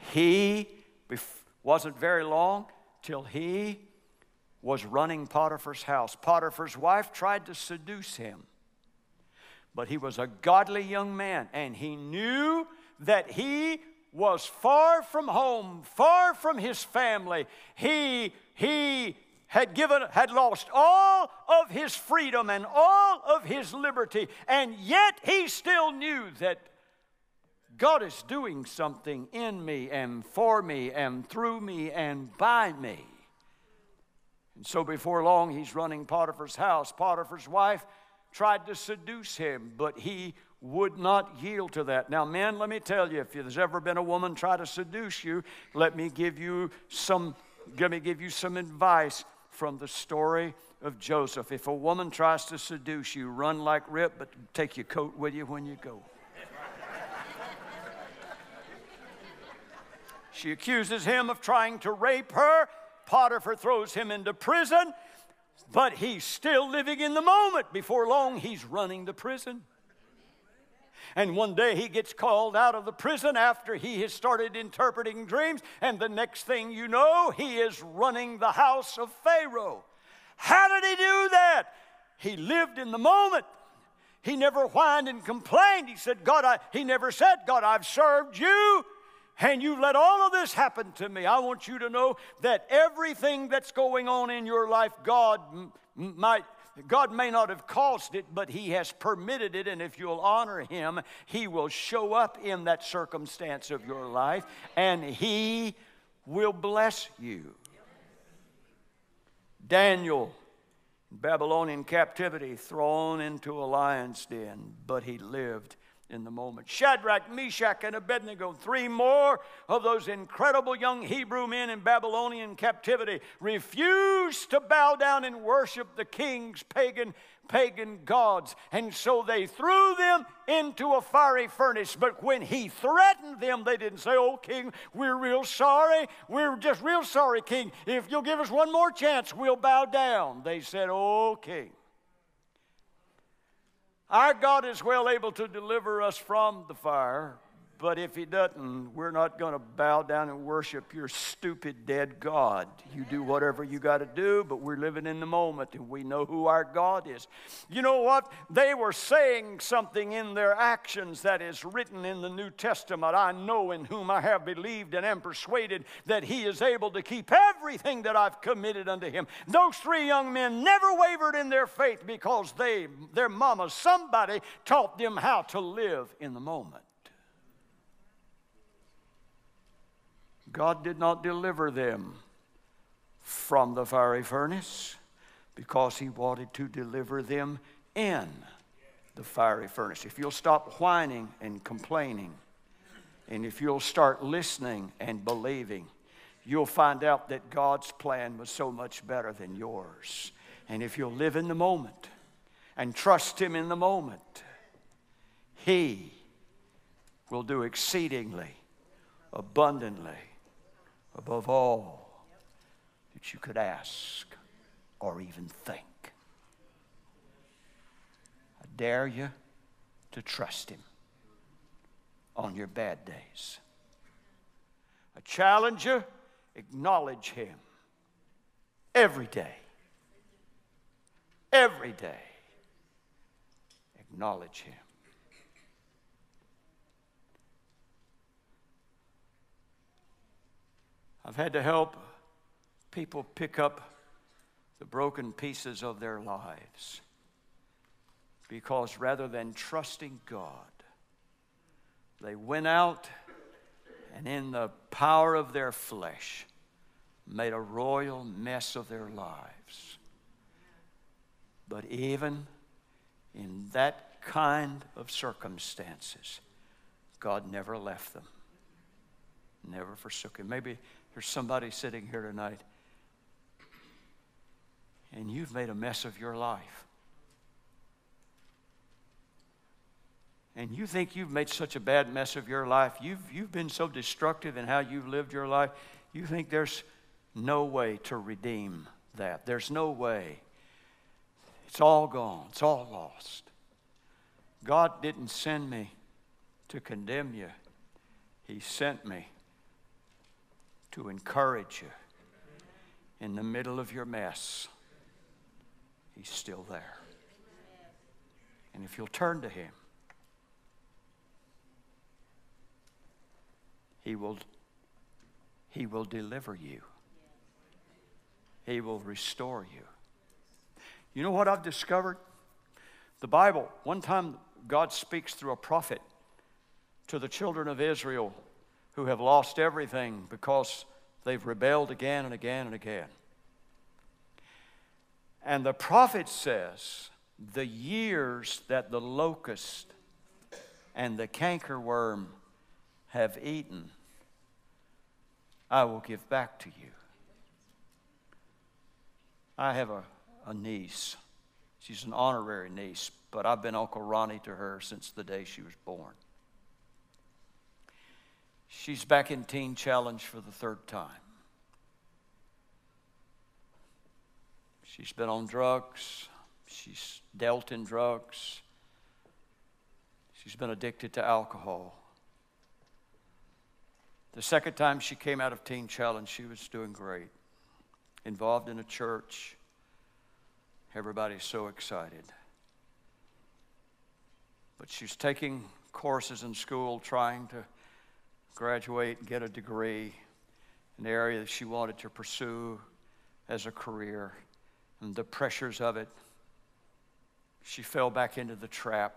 Wasn't very long till he was running Potiphar's house. Potiphar's wife tried to seduce him, but he was a godly young man, and he knew that he was far from home, far from his family. He had lost all of his freedom and all of his liberty, and yet he still knew that God is doing something in me and for me and through me and by me. And so before long, he's running Potiphar's house. Potiphar's wife tried to seduce him, but he would not yield to that. Now, men, let me tell you, if there's ever been a woman try to seduce you, let me give you some advice from the story of Joseph. If a woman tries to seduce you, run like Rip, but take your coat with you when you go. She accuses him of trying to rape her. Potiphar throws him into prison, but he's still living in the moment. Before long, he's running the prison. And one day he gets called out of the prison after he has started interpreting dreams, and the next thing you know, he is running the house of Pharaoh. How did he do that? He lived in the moment. He never whined and complained. He said, he never said, God, I've served you, and you've let all of this happen to me. I want you to know that everything that's going on in your life, God may not have caused it, but He has permitted it, and if you'll honor Him, He will show up in that circumstance of your life, and He will bless you. Daniel, Babylonian captivity, thrown into a lion's den, but he lived in the moment. Shadrach, Meshach, and Abednego, 3 more of those incredible young Hebrew men in Babylonian captivity, refused to bow down and worship the king's pagan gods. And so they threw them into a fiery furnace. But when he threatened them, they didn't say, "Oh, king, we're real sorry. We're just real sorry, king. If you'll give us one more chance, we'll bow down." They said, "Oh, king, our God is well able to deliver us from the fire, but if He doesn't, we're not going to bow down and worship your stupid dead God. You do whatever you got to do, but we're living in the moment, and we know who our God is." You know what? They were saying something in their actions that is written in the New Testament. "I know in whom I have believed and am persuaded that He is able to keep everything that I've committed unto Him." Those 3 young men never wavered in their faith because their mama, somebody taught them how to live in the moment. God did not deliver them from the fiery furnace because He wanted to deliver them in the fiery furnace. If you'll stop whining and complaining, and if you'll start listening and believing, you'll find out that God's plan was so much better than yours. And if you'll live in the moment and trust Him in the moment, He will do exceedingly, abundantly, above all that you could ask or even think. I dare you to trust Him on your bad days. I challenge you, acknowledge Him every day. Every day. Acknowledge Him. I've had to help people pick up the broken pieces of their lives because rather than trusting God, they went out and in the power of their flesh made a royal mess of their lives. But even in that kind of circumstances, God never left them. Never forsook him. Maybe there's somebody sitting here tonight and you've made a mess of your life. And you think you've made such a bad mess of your life. You've been so destructive in how you've lived your life. You think there's no way to redeem that. There's no way. It's all gone. It's all lost. God didn't send me to condemn you. He sent me to encourage you. In the middle of your mess, He's still there. And if you'll turn to Him, He will deliver you. He will restore you. You know what I've discovered? The Bible, one time God speaks through a prophet to the children of Israel who have lost everything because they've rebelled again and again and again. And the prophet says, the years that the locust and the cankerworm have eaten, I will give back to you. I have a niece. She's an honorary niece, but I've been Uncle Ronnie to her since the day she was born. She's back in Teen Challenge for the third time. She's been on drugs. She's dealt in drugs. She's been addicted to alcohol. The second time she came out of Teen Challenge, she was doing great. Involved in a church. Everybody's so excited. But she's taking courses in school, trying to graduate and get a degree in the area that she wanted to pursue as a career. And the pressures of it, she fell back into the trap,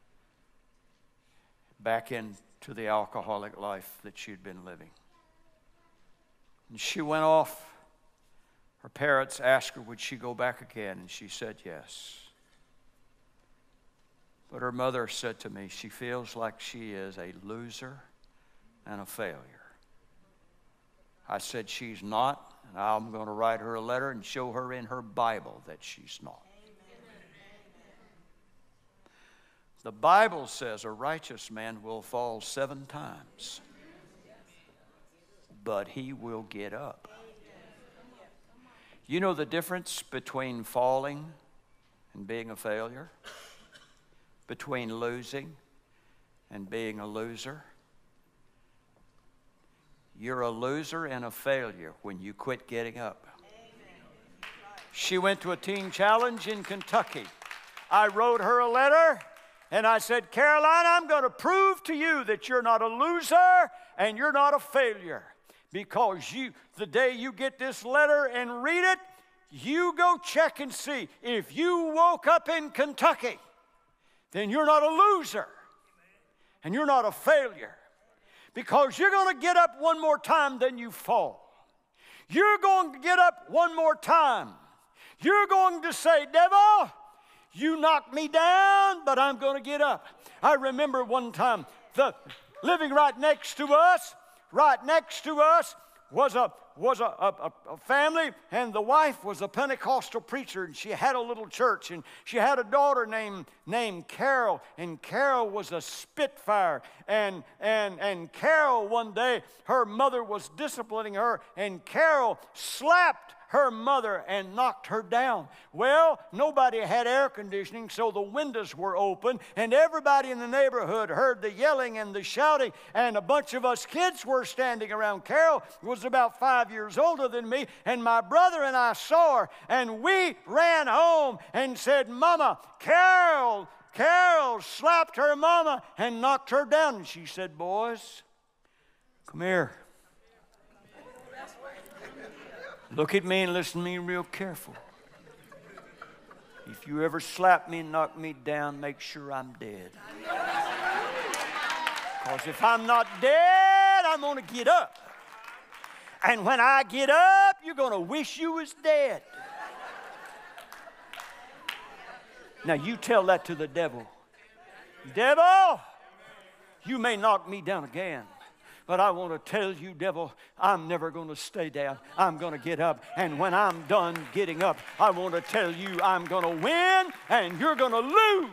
back into the alcoholic life that she'd been living. And she went off. Her parents asked her, would she go back again? And she said yes. But her mother said to me, she feels like she is a loser and a failure. I said, she's not, and I'm going to write her a letter and show her in her Bible that she's not. The Bible says a righteous man will fall 7 times, but he will get up. You know the difference between falling and being a failure? Between losing and being a loser? You're a loser and a failure when you quit getting up. She went to a Teen Challenge in Kentucky. I wrote her a letter and I said, Caroline, I'm going to prove to you that you're not a loser and you're not a failure. Because the day you get this letter and read it, you go check and see. If you woke up in Kentucky, then you're not a loser and you're not a failure. Because you're going to get up one more time than you fall. You're going to get up one more time. You're going to say, devil, you knocked me down, but I'm going to get up. I remember one time, living right next to us was a family, and the wife was a Pentecostal preacher, and she had a little church, and she had a daughter named Carol, and Carol was a spitfire, and Carol one day, her mother was disciplining her, and Carol slapped her mother and knocked her down. Well, nobody had air conditioning, so the windows were open, and everybody in the neighborhood heard the yelling and the shouting, and a bunch of us kids were standing around. Carol was about 5 years older than me, and my brother and I saw her, and we ran home and said, Mama, Carol slapped her mama and knocked her down. And she said, boys, come here. Look at me and listen to me real careful. If you ever slap me and knock me down, make sure I'm dead. Because if I'm not dead, I'm going to get up. And when I get up, you're going to wish you was dead. Now you tell that to the devil. Devil, you may knock me down again, But I want to tell you, devil, I'm never going to stay down. I'm going to get up. And when I'm done getting up, I want to tell you I'm going to win and you're going to lose.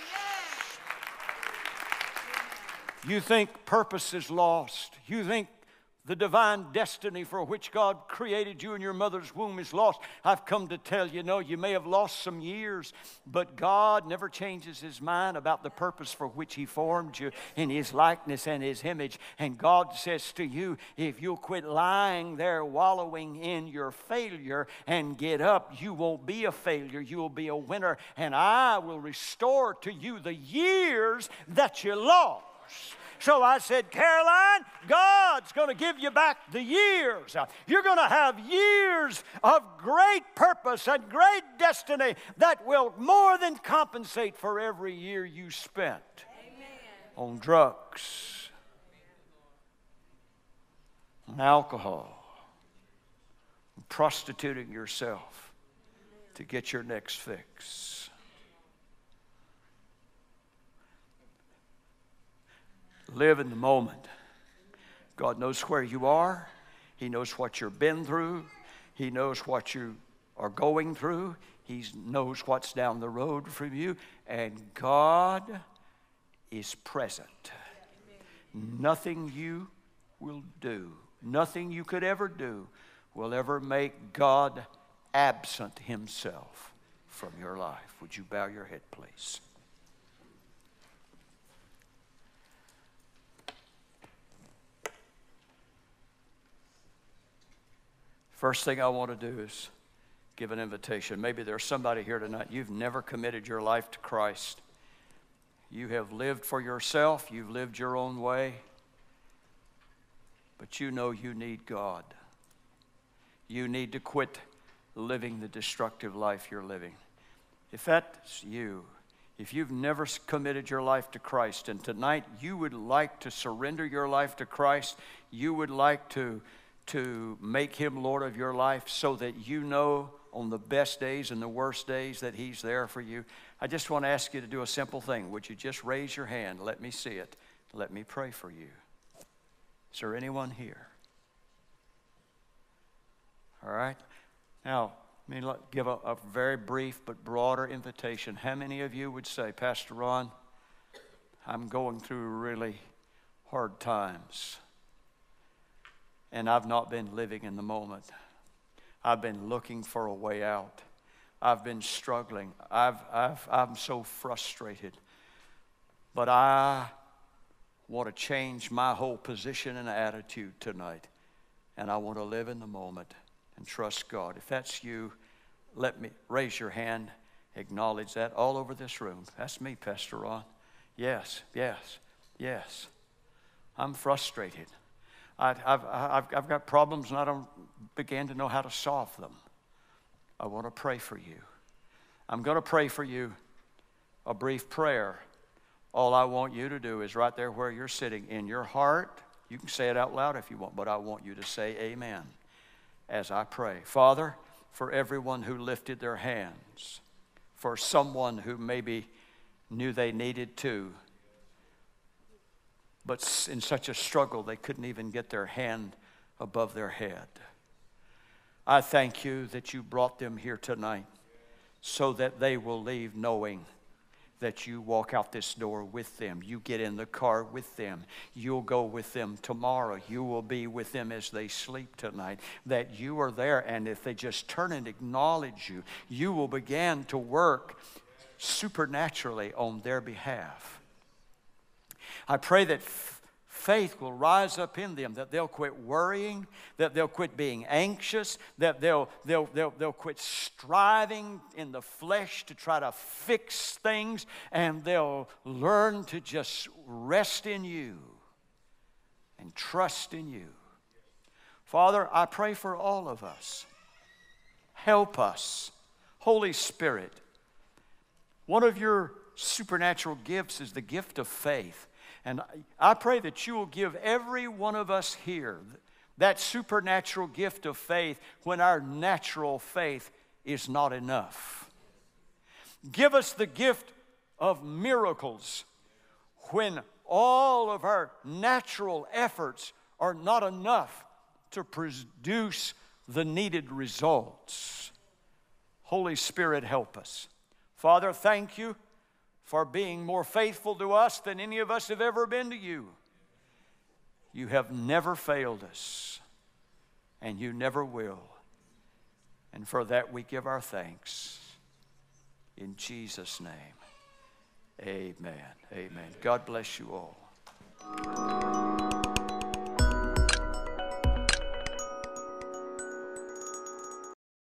You think purpose is lost. You think the divine destiny for which God created you in your mother's womb is lost. I've come to tell you, no, you may have lost some years, but God never changes His mind about the purpose for which He formed you in His likeness and His image. And God says to you, if you'll quit lying there wallowing in your failure and get up, you won't be a failure, you'll be a winner. And I will restore to you the years that you lost. So I said, Caroline, God's going to give you back the years. You're going to have years of great purpose and great destiny that will more than compensate for every year you spent on drugs, on alcohol, and prostituting yourself to get your next fix. Live in the moment. God knows where you are. He knows what you've been through. He knows what you are going through. He knows what's down the road from you. And God is present. Nothing you will do, nothing you could ever do will ever make God absent Himself from your life. Would you bow your head, please? First thing I want to do is give an invitation. Maybe there's somebody here tonight, you've never committed your life to Christ. You have lived for yourself, you've lived your own way, but you know you need God. You need to quit living the destructive life you're living. If that's you, if you've never committed your life to Christ, and tonight you would like to surrender your life to Christ, you would like to make Him Lord of your life so that you know on the best days and the worst days that He's there for you, I just want to ask you to do a simple thing. Would you just raise your hand? Let me see it. Let me pray for you. Is there anyone here? All right. Now, let me give a very brief but broader invitation. How many of you would say, Pastor Ron, I'm going through really hard times, and I've not been living in the moment. I've been looking for a way out. I've been struggling. I'm so frustrated. But I want to change my whole position and attitude tonight. And I want to live in the moment and trust God. If that's you, let me raise your hand. Acknowledge that all over this room. That's me, Pastor Ron. Yes, yes, yes. I'm frustrated. I've got problems and I don't begin to know how to solve them. I want to pray for you. I'm going to pray for you a brief prayer. All I want you to do is right there where you're sitting in your heart. You can say it out loud if you want, but I want you to say amen as I pray. Father, for everyone who lifted their hands, for someone who maybe knew they needed to, but in such a struggle they couldn't even get their hand above their head. I thank you that you brought them here tonight so that they will leave knowing that you walk out this door with them. You get in the car with them. You'll go with them tomorrow. You will be with them as they sleep tonight. That you are there, and if they just turn and acknowledge you, you will begin to work supernaturally on their behalf. I pray that faith will rise up in them, that they'll quit worrying, that they'll quit being anxious, that they'll quit striving in the flesh to try to fix things, and they'll learn to just rest in you and trust in you. Father, I pray for all of us. Help us. Holy Spirit, one of your supernatural gifts is the gift of faith. And I pray that you will give every one of us here that supernatural gift of faith when our natural faith is not enough. Give us the gift of miracles when all of our natural efforts are not enough to produce the needed results. Holy Spirit, help us. Father, thank you for being more faithful to us than any of us have ever been to you. You have never failed us, and you never will. And for that we give our thanks. In Jesus' name, amen. Amen. God bless you all.